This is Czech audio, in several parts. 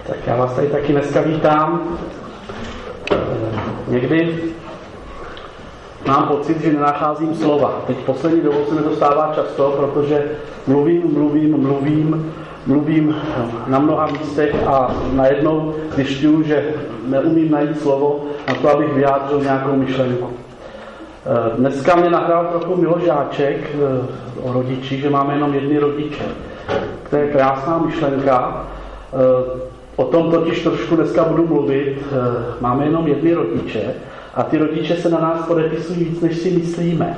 Tak já vás tady taky dneska vítám. Někdy mám pocit, že nenacházím slova. Teď poslední dobou se mi dostává často, protože mluvím na mnoha místech a najednou zjišťuju, že neumím najít slovo na to, abych vyjádřil nějakou myšlenku. Dneska mě nahrál trochu Miloš Žáček o rodiči, že máme jenom jedny rodiče. To je krásná myšlenka. O tom totiž trošku dneska budu mluvit. Máme jenom jedny rodiče a ty rodiče se na nás podepisují víc, než si myslíme.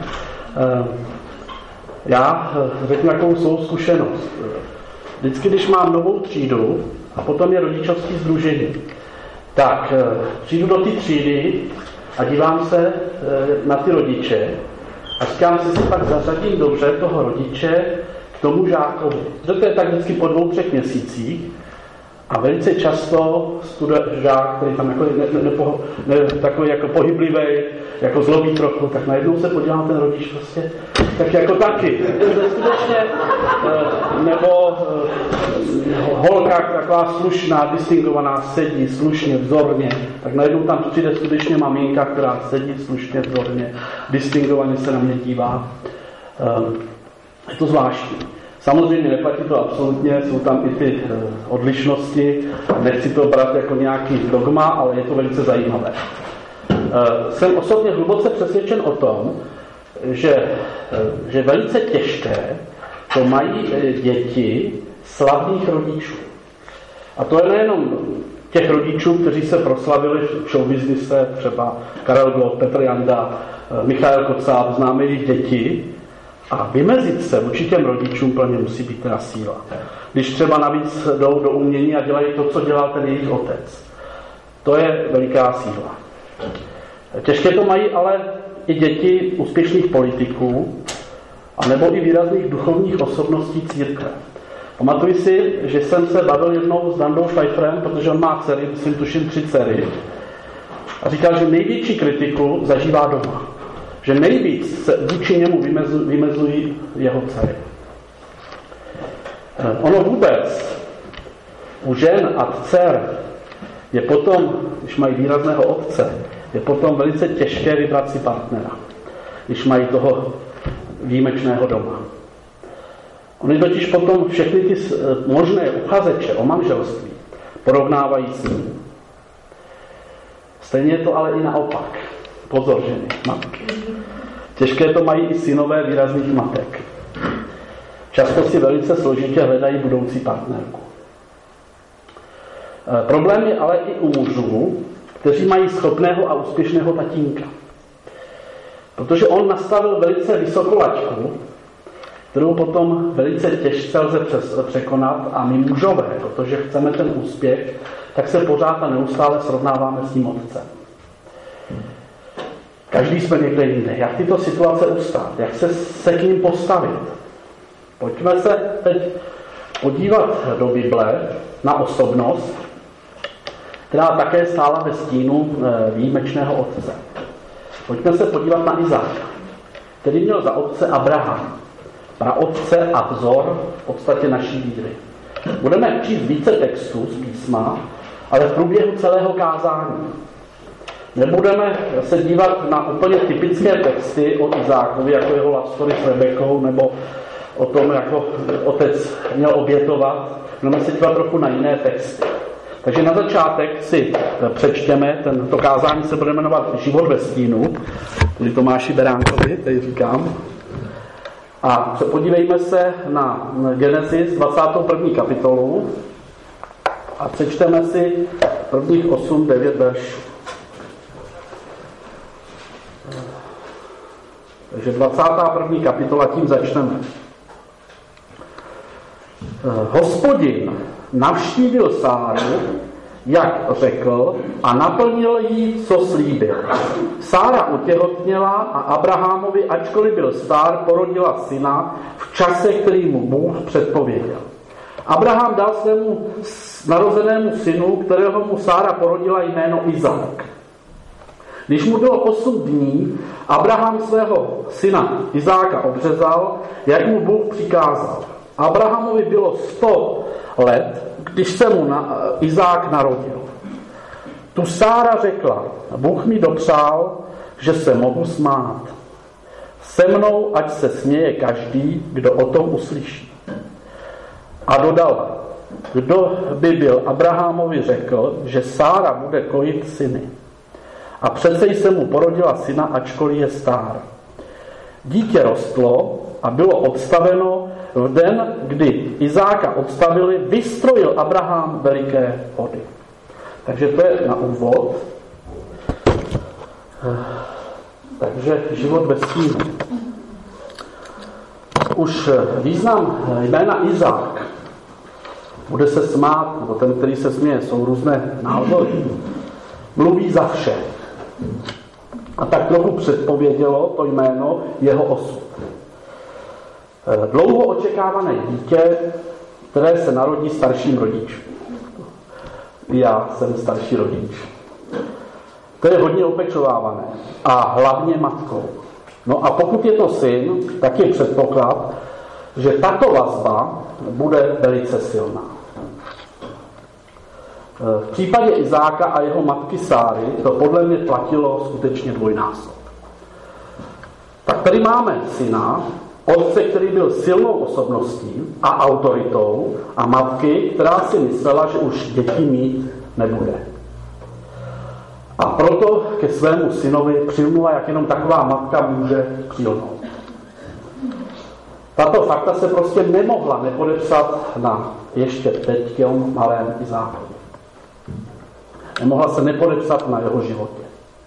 Já řeknu takovou svou zkušenost. Vždycky, když mám novou třídu a potom je rodičovské sdružení, tak přijdu do té třídy a dívám se na ty rodiče a říkám si pak zařadím dobře toho rodiče k tomu žákovi. To je tak vždycky po 2-3 měsících a velice často žák, který tam jako takový jako pohyblivý, jako zlobí trochu, tak najednou se podívá ten rodič prostě tak jako taky. Skutečně, nebo holka taková slušná, distingovaná, sedí slušně, vzorně, tak najednou tam přijde skutečně maminka, která sedí slušně, vzorně, distingovaně se na mě dívá. Je to zvláštní. Samozřejmě neplatí to absolutně, jsou tam i ty odlišnosti, nechci to brát jako nějaký dogma, ale je to velice zajímavé. Jsem osobně hluboce přesvědčen o tom, že velice těžké to mají děti slavných rodičů. A to je nejenom těch rodičů, kteří se proslavili v showbiznise, třeba Karel Gott, Petr Janda, Michael Kocáb, známe jejich děti. A vymezit se vůči těm rodičům plně musí být teda síla. Když třeba navíc jdou do umění a dělají to, co dělal ten jejich otec. To je veliká síla. Těžké to mají ale i děti úspěšných politiků, anebo i výrazných duchovních osobností církve. Pamatuji si, že jsem se bavil jednou s Dandou Pfeifferem, protože on má dcery, myslím tuším 3 dcery, a říkal, že největší kritiku zažívá doma. Že nejvíc se vůči němu vymezují jeho dcery. Ono vůbec u žen a dcer je potom, když mají výrazného otce, je potom velice těžké vybrat si partnera, když mají toho výjimečného doma. Oni totiž potom všechny ty možné uchazeče o manželství porovnávají s ním. Stejně je to ale i naopak. Pozor, ženy, matky. Těžké to mají i synové výrazných matek. Často si velice složitě hledají budoucí partnerku. Problém je ale i u mužů, kteří mají schopného a úspěšného tatínka. Protože on nastavil velice vysokou laťku, kterou potom velice těžce lze překonat a my mužové, protože chceme ten úspěch, tak se pořád a neustále srovnáváme s tím otcem. Každý jsme někde jinde. Jak tyto situace ustát? Jak se k ním postavit? Pojďme se teď podívat do Bible na osobnost, která také stála ve stínu výjimečného otce. Pojďme se podívat na Izáka, který měl za otce Abraham, praotce a vzor v podstatě naší víry. Budeme číst více textů z písma, ale v průběhu celého kázání. Nebudeme se dívat na úplně typické texty o Izákovi, jako jeho love story s Rebekou, nebo o tom, jako otec měl obětovat. Budeme se dívat trochu na jiné texty. Takže na začátek si přečtěme, to kázání se bude jmenovat Život ve stínu, kvůli Tomáši Beránkovi, tady říkám. A podívejme se na Genesis 21. kapitolu a přečteme si prvních 8-9 veršů. Takže 21. kapitola, tím začneme. Hospodin navštívil Sáru, jak řekl, a naplnil jí, co slíbil. Sára otěhotněla a Abrahamovi, ačkoliv byl stár, porodila syna v čase, který mu Bůh předpověděl. Abraham dal svému narozenému synu, kterého mu Sára porodila, jméno Izák. Když mu bylo 8 dní, Abraham svého syna Izáka obřezal, jak mu Bůh přikázal. Abrahamovi bylo 100 let, když se mu Izák narodil. Tu Sára řekla, Bůh mi dopřál, že se mohu smát. Se mnou, ať se směje každý, kdo o tom uslyší. A dodala, kdo by byl Abrahamovi řekl, že Sára bude kojit syny. A přece se mu porodila syna, ačkoliv je stár. Dítě rostlo a bylo odstaveno v den, kdy Izáka odstavili, vystrojil Abraham veliké hody. Takže to je na úvod. Takže život bez synu. Už význam jména Izák, bude se smát, nebo ten, který se směje, jsou různé názory, mluví za vše. A tak trochu předpovědělo to jméno jeho osud. Dlouho očekávané dítě, které se narodí starším rodičům. Já jsem starší rodič. To je hodně opečovávané. A hlavně matkou. No a pokud je to syn, tak je předpoklad, že tato vazba bude velice silná. V případě Izáka a jeho matky Sáry to podle mě platilo skutečně dvojnásob. Tak tady máme syna, otce, který byl silnou osobností a autoritou, a matky, která si myslela, že už děti mít nebude. A proto ke svému synovi přilnula, jak jenom taková matka může přilnout. Tato fakta se prostě nemohla nepodepsat na ještě teď malém Izákovi. Nemohla se nepodepsat na jeho životě.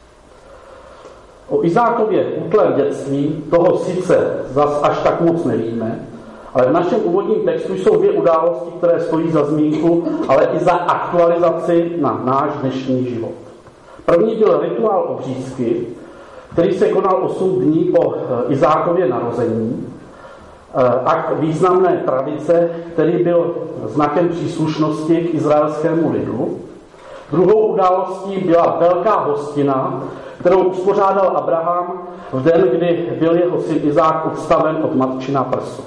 O Izákově útlém dětství toho sice zas až tak moc nevíme, ale v našem úvodním textu jsou dvě události, které stojí za zmínku, ale i za aktualizaci na náš dnešní život. První byl rituál obřízky, který se konal 8 dní po Izákově narození, akt významné tradice, který byl znakem příslušnosti k izraelskému lidu. Druhou událostí byla velká hostina, kterou uspořádal Abraham v den, kdy byl jeho syn Izák odstaven od matčina prsu.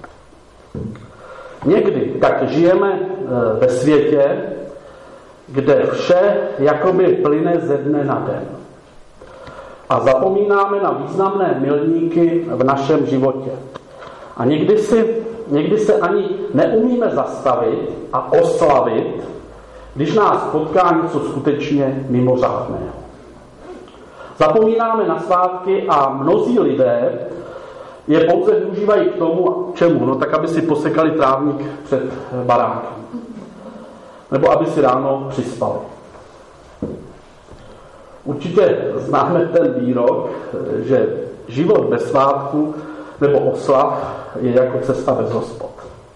Někdy tak žijeme ve světě, kde vše jakoby plyne ze dne na den. A zapomínáme na významné milníky v našem životě. A někdy se ani neumíme zastavit a oslavit, když nás potká něco skutečně mimořádného. Zapomínáme na svátky a mnozí lidé je pouze využívají k tomu, čemu? No tak, aby si posekali trávník před barákem. Nebo aby si ráno přispali. Určitě známe ten výrok, že život bez svátku nebo oslav je jako cesta bez hospod.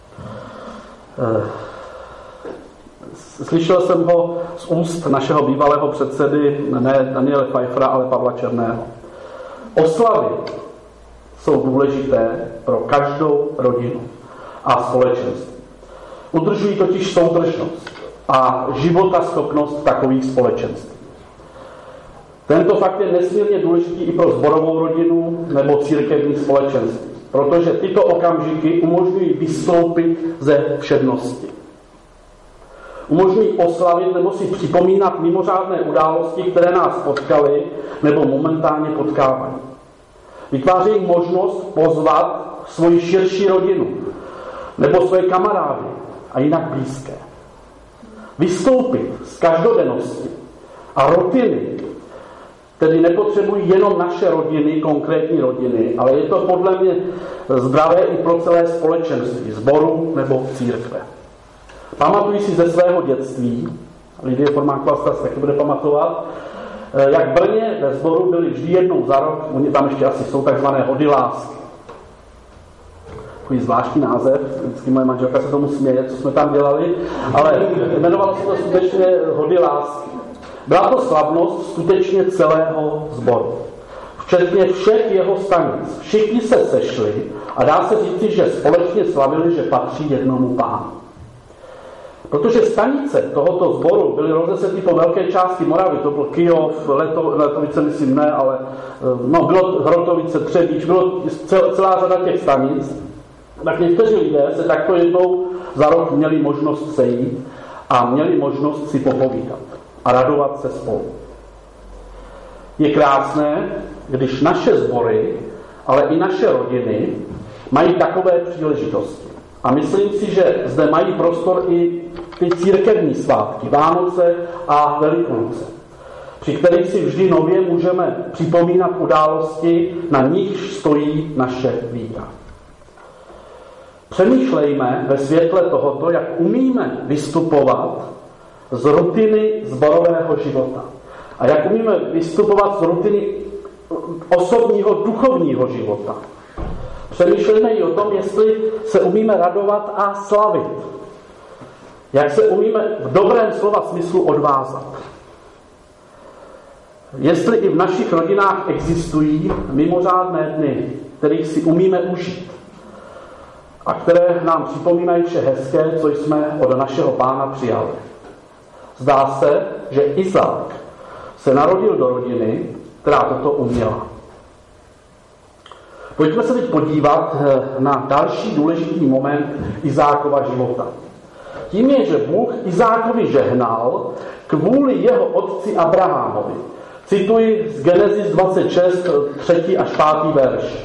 Slyšel jsem ho z úst našeho bývalého předsedy, ne Daniela Pfeiffera, ale Pavla Černého. Oslavy jsou důležité pro každou rodinu a společenství. Udržují totiž soudržnost a životaschopnost takových společenství. Tento fakt je nesmírně důležitý i pro sborovou rodinu nebo církevní společenství, protože tyto okamžiky umožňují vystoupit ze všednosti. Umožňují oslavit nebo si připomínat mimořádné události, které nás potkaly nebo momentálně potkávají. Vytvářejí možnost pozvat svoji širší rodinu nebo své kamarády a jinak blízké. Vystoupit z každodennosti a rutiny, tedy nepotřebují jenom naše rodiny, konkrétní rodiny, ale je to podle mě zdravé i pro celé společenství, sboru nebo církve. Pamatuji si ze svého dětství, Lidie Formánková se taky bude pamatovat, jak v Brně ve sboru byly vždy jednou za rok, oni tam ještě asi jsou takzvané hody lásky. Takový zvláštní název, vždycky moje manželka se tomu směje, co jsme tam dělali, ale jmenovalo se to skutečně hody lásky. Byla to slavnost skutečně celého sboru, včetně všech jeho stanic. Všichni se sešli a dá se říci, že společně slavili, že patří jednomu pánu. Protože stanice tohoto sboru byly rozesety po velké části Moravy, to byl Kyjov, Letovice myslím ne, ale bylo Hrotovice, Třebíč, bylo celá řada těch stanic, tak někteří lidé se takto jednou za rok měli možnost sejít a měli možnost si popovídat a radovat se spolu. Je krásné, když naše sbory, ale i naše rodiny mají takové příležitosti. A myslím si, že zde mají prostor i ty církevní svátky, Vánoce a Velikonoce, při kterých si vždy nově můžeme připomínat události, na nichž stojí naše víra. Přemýšlejme ve světle tohoto, jak umíme vystupovat z rutiny sborového života. A jak umíme vystupovat z rutiny osobního duchovního života. Přemýšlejme i o tom, jestli se umíme radovat a slavit. Jak se umíme v dobrém slova smyslu odvázat. Jestli i v našich rodinách existují mimořádné dny, kterých si umíme užít a které nám připomínají vše hezké, co jsme od našeho Pána přijali. Zdá se, že Izák se narodil do rodiny, která toto uměla. Pojďme se teď podívat na další důležitý moment Izákova života. Tím je, že Bůh Izákovi žehnal kvůli jeho otci Abrahamovi. Cituji z Genesis 26, 3. až 5. verš.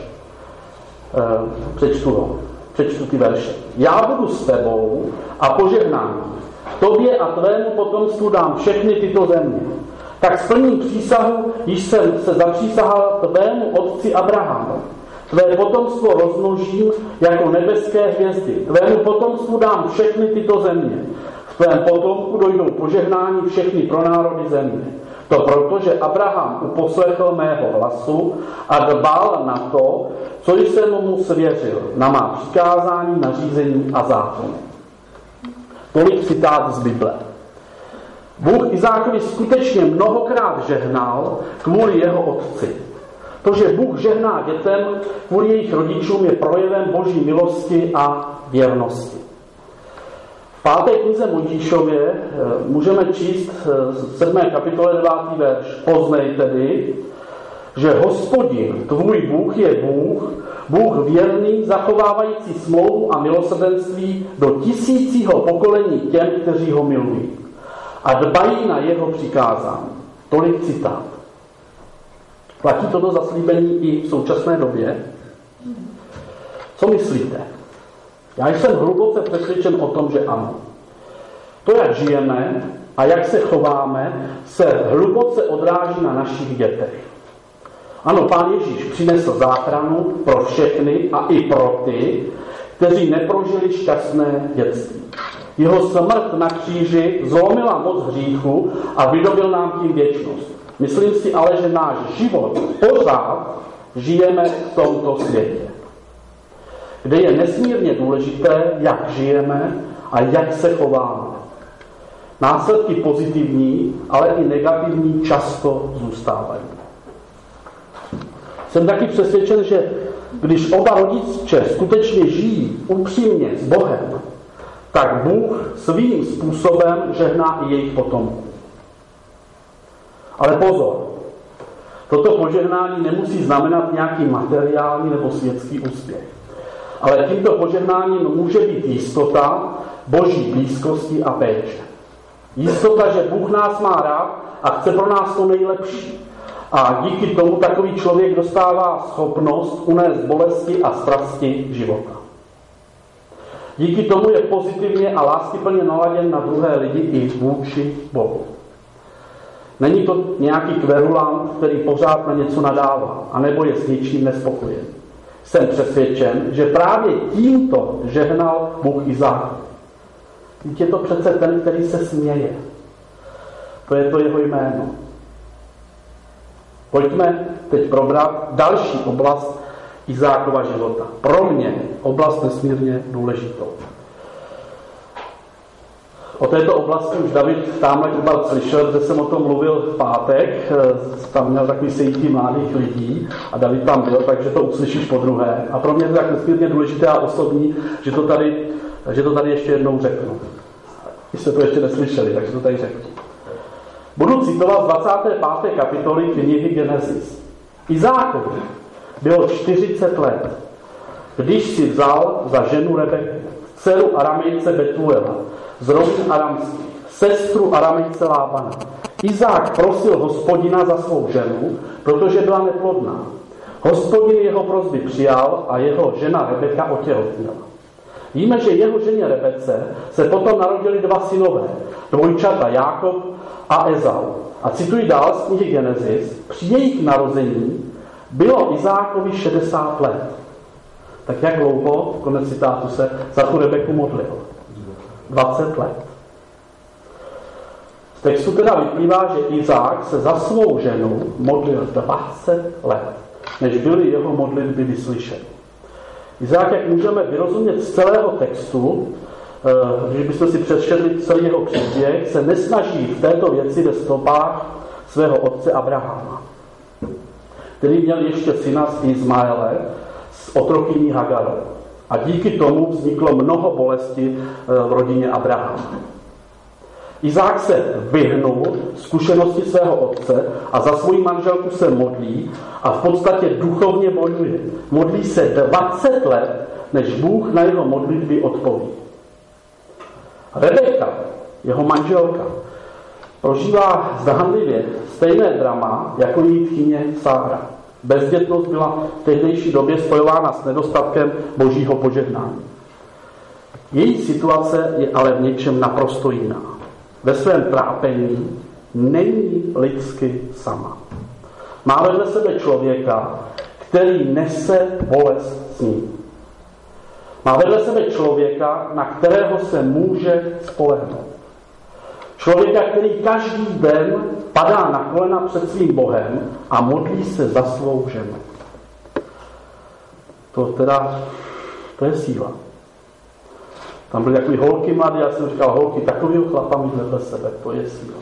Přečtu ty verše. Já budu s tebou a požehnám ti. Tobě a tvému potomstvu dám všechny tyto země. Tak splním přísahu, již jsem se zapřísahal tvému otci Abrahamu. Tvé potomstvo rozmnožím jako nebeské hvězdy. Tvému potomstvu dám všechny tyto země. V tvém potomku dojdou požehnání všechny pro národy země. To proto, že Abraham uposlechl mého hlasu a dbal na to, co jsem mu svěřil, na má přikázání, nařízení a zákony. Tolik citát z Bible. Bůh Izákovi skutečně mnohokrát žehnal kvůli jeho otci. To, že Bůh žehná dětem kvůli jejich rodičům, je projevem Boží milosti a věrnosti. V 5. knize Mojžíšově můžeme číst v 7. kapitole 9. verš. Poznej tedy, že Hospodin, tvůj Bůh, je Bůh věrný, zachovávající smlouvu a milosrdenství do 1000. pokolení těm, kteří ho milují a dbají na jeho přikázání. Tolik citát. Platí toto zaslíbení i v současné době? Co myslíte? Já jsem hluboce přesvědčen o tom, že ano. To, jak žijeme a jak se chováme, se hluboce odráží na našich dětech. Ano, Pán Ježíš přinesl záchranu pro všechny a i pro ty, kteří neprožili šťastné dětství. Jeho smrt na kříži zlomila moc hříchu a vydobil nám tím věčnost. Myslím si ale, že náš život pořád žijeme v tomto světě, kde je nesmírně důležité, jak žijeme a jak se chováme. Následky pozitivní, ale i negativní často zůstávají. Jsem taky přesvědčen, že když oba rodiče skutečně žijí upřímně s Bohem, tak Bůh svým způsobem žehná i jejich potomků. Ale pozor, toto požehnání nemusí znamenat nějaký materiální nebo světský úspěch. Ale tímto požehnáním může být jistota Boží blízkosti a péče. Jistota, že Bůh nás má rád a chce pro nás to nejlepší. A díky tomu takový člověk dostává schopnost unést bolesti a strasti života. Díky tomu je pozitivně a láskyplně naladěn na druhé lidi i vůči Bohu. Není to nějaký kverulant, který pořád na něco nadává, anebo je s něčím nespokojen. Jsem přesvědčen, že právě tímto žehnal Bůh Izáka. Vždyť je to přece ten, který se směje. To je to jeho jméno. Pojďme teď probrat další oblast Izákova života. Pro mě oblast nesmírně důležitou. O této oblasti už David tamhle Kubal slyšel, že jsem o tom mluvil v pátek, tam měl takový sejítí mladých lidí a David tam byl, takže to uslyšíš podruhé. A pro mě je to tak nesmírně důležité a osobní, že to tady ještě jednou řeknu. Vy jste to ještě neslyšeli, takže to tady řeknu. Budu citovat z 25. kapitoly knihy Genesis. Izákovi bylo 40 let, když si vzal za ženu Rebeku, dceru Aramejce Betuela, z rodin aramských, sestru Aramejce Lábana. Izák prosil Hospodina za svou ženu, protože byla neplodná. Hospodin jeho prosby přijal a jeho žena Rebeka otěhotněla. Víme, že jeho ženě Rebece se potom narodili dva synové, dvojčata Jákob a Ezau. A cituji dál z knihy Genesis, při jejich narození bylo Izákovi 60 let. Tak jak dlouho, konec citátu, se za tu Rebeku modlil? 20 let. Z textu teda vyplývá, že Izák se za svou ženu modlil 20 let, než byly jeho modlitby vyslyšeny. Izák, jak můžeme vyrozumět z celého textu, když bychom si přečetli celý jeho příběh, se nesnaží v této věci ve stopách svého otce Abrahama, který měl ještě syna z Izmaele s otrokyní Hagarou. A díky tomu vzniklo mnoho bolesti v rodině Abrahama. Izák se vyhnul zkušenosti svého otce a za svou manželku se modlí a v podstatě duchovně bojuje. Modlí se 20 let, než Bůh na jeho modlitby odpoví. Rebeka, jeho manželka, prožívá zdánlivě stejné drama jako její tchyně Sára. Bezdětnost byla v tehdejší době spojována s nedostatkem božího požehnání. Její situace je ale v něčem naprosto jiná. Ve svém trápení není lidsky sama. Má vedle sebe člověka, který nese bolest s ním. Má vedle sebe člověka, na kterého se může spolehnout. Člověka, který každý den padá na kolena před svým Bohem a modlí se za svou ženu. To je síla. Tam byly takový holky mladé, já jsem říkal, holky, takovýho chlapa mít vedle sebe, to je síla.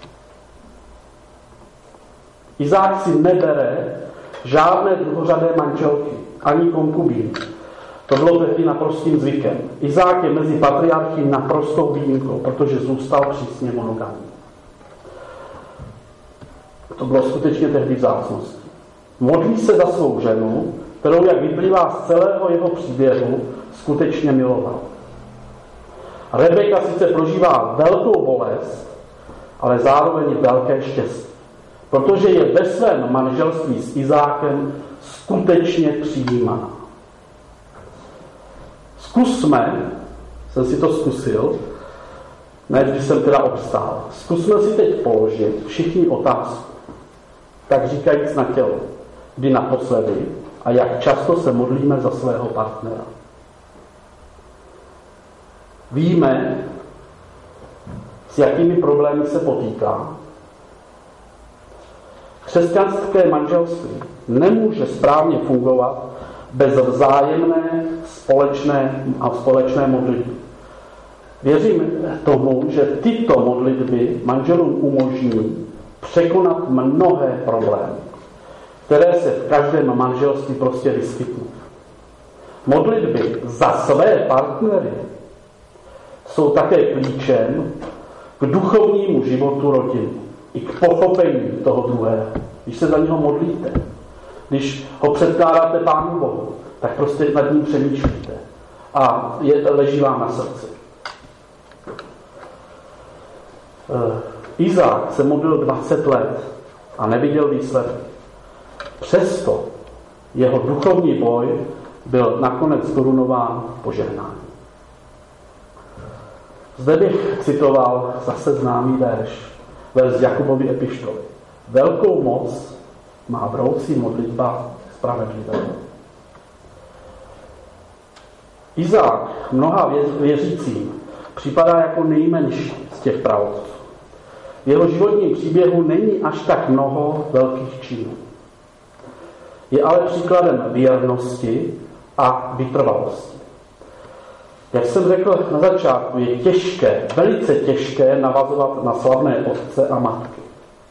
Izák si nebere žádné druhořadé manželky, ani konkubíny. To bylo tehdy naprostým zvykem. Izák je mezi patriarchy naprostou výjimkou, protože zůstal přísně monogamní. To bylo skutečně tehdy vzácností. Modlí se za svou ženu, kterou, jak vyplývá z celého jeho příběhu, skutečně miloval. Rebeka sice prožívá velkou bolest, ale zároveň velké štěstí, protože je ve svém manželství s Izákem skutečně přijímaná. Jsem si to zkusil, ne když jsem teda obstál, zkusme si teď položit všichni otázku, tak říkajíc na tělo, kdy naposledy a jak často se modlíme za svého partnera. Víme, s jakými problémy se potýká. Křesťanské manželství nemůže správně fungovat bez vzájemné společné modlitby. Věřím tomu, že tyto modlitby manželům umožní překonat mnohé problémy, které se v každém manželství prostě vyskytnou. Modlitby za své partnery jsou také klíčem k duchovnímu životu rodiny i k pochopení toho druhého. Když se za něho modlíte, když ho předkládáte Pánu Bohu, tak prostě nad ním přemýšlíte a leží vám na srdci. Izák se modlil 20 let a neviděl výsledek. Přesto jeho duchovní boj byl nakonec korunován požehnání. Zde bych citoval zase známý verš z Jakubovy epištoly. Velkou moc má vroucí modlitba spravedlivého. Izák mnoha věřícím připadá jako nejmenší z těch praotců. V jeho životním příběhu není až tak mnoho velkých činů. Je ale příkladem věrnosti a vytrvalosti. Jak jsem řekl na začátku, je těžké, velice těžké navazovat na slavné otce a matky.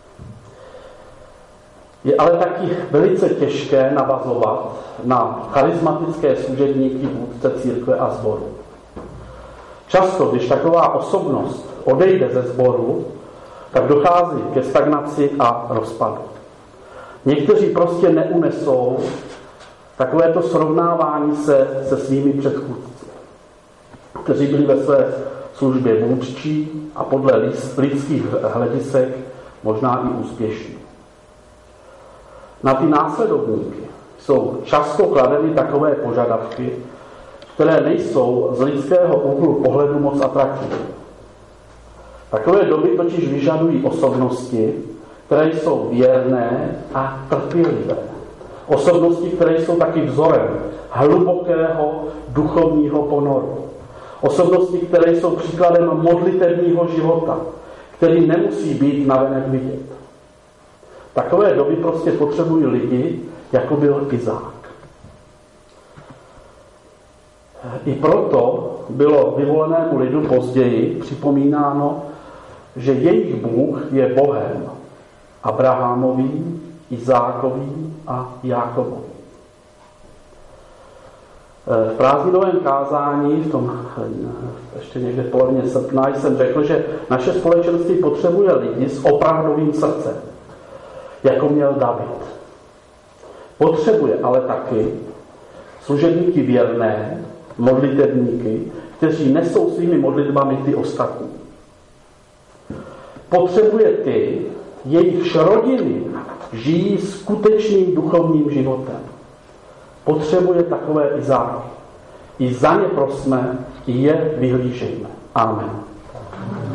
Je ale taky velice těžké navazovat na charismatické služebníky vůdce církve a sboru. Často, když taková osobnost odejde ze sboru, tak dochází ke stagnaci a rozpadu. Někteří prostě neunesou takovéto srovnávání se svými předchůdci. kteří byli ve své službě vůdčí a podle lidských hledisek možná i úspěšní. Na ty následovníky jsou často kladeny takové požadavky, které nejsou z lidského úhlu pohledu moc atraktivní. Takové doby totiž vyžadují osobnosti, které jsou věrné a trpělivé. Osobnosti, které jsou taky vzorem hlubokého duchovního ponoru. Osobnosti, které jsou příkladem modlitevního života, který nemusí být navenek vidět. Takové doby prostě potřebují lidi, jako byl Izák. I proto bylo vyvolenému lidu později připomínáno, že jejich Bůh je Bohem Abrahamovým, Izákovým a Jákobovým. V prázdninovém kázání, v tom ještě někde v polovině srpna, jsem řekl, že naše společenství potřebuje lidi s opravdovým srdcem, jako měl David. Potřebuje ale taky služebníky věrné, modlitevníky, kteří nesou svými modlitbami ty ostatní. Potřebuje ty, jejichž rodiny žijí skutečným duchovním životem. Potřebuje takové Izáky. I za ně prosme, i je vyhlížejme. Amen.